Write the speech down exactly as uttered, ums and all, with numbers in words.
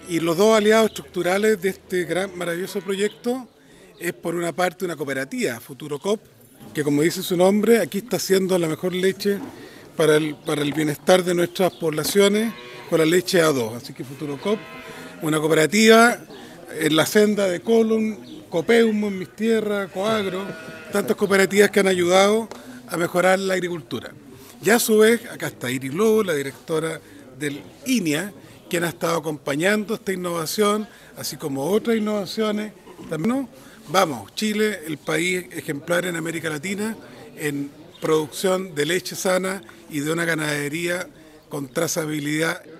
Y los dos aliados estructurales de este gran, maravilloso proyecto es por una parte una cooperativa, Futurocop, que como dice su nombre, aquí está haciendo la mejor leche para el, para el bienestar de nuestras poblaciones con la leche A dos. Así que Futurocop, una cooperativa en la senda de Colum, Copeumo en mis tierras, Coagro, tantas cooperativas que han ayudado a mejorar la agricultura. Y a su vez, acá está Iris Lobo, la directora del INEA, quien ha estado acompañando esta innovación, así como otras innovaciones. También, ¿no? Vamos, Chile, el país ejemplar en América Latina en producción de leche sana y de una ganadería con trazabilidad